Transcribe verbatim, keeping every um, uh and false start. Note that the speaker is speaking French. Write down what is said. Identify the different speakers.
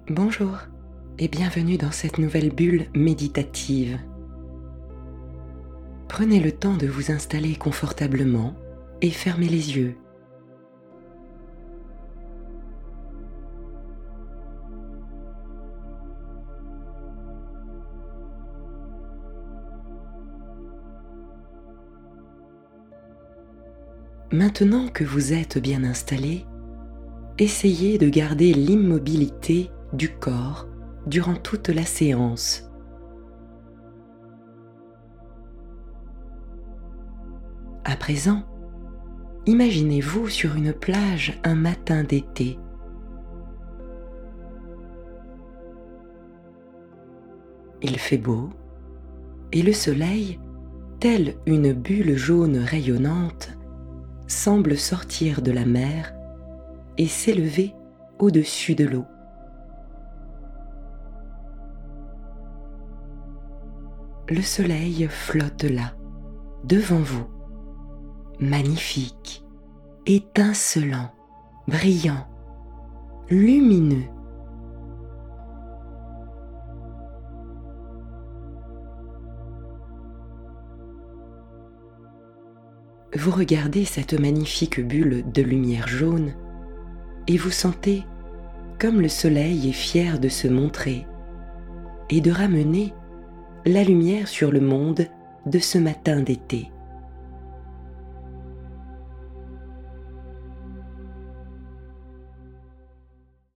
Speaker 1: Bonjour et bienvenue dans cette nouvelle bulle méditative. Prenez le temps de vous installer confortablement et fermez les yeux. Maintenant que vous êtes bien installé, essayez de garder l'immobilité du corps durant toute la séance. À présent, imaginez-vous sur une plage un matin d'été. Il fait beau et le soleil, tel une bulle jaune rayonnante, semble sortir de la mer et s'élever au-dessus de l'eau. Le soleil flotte là, devant vous, magnifique, étincelant, brillant, lumineux. Vous regardez cette magnifique bulle de lumière jaune et vous sentez comme le soleil est fier de se montrer et de ramener la lumière sur le monde de ce matin d'été.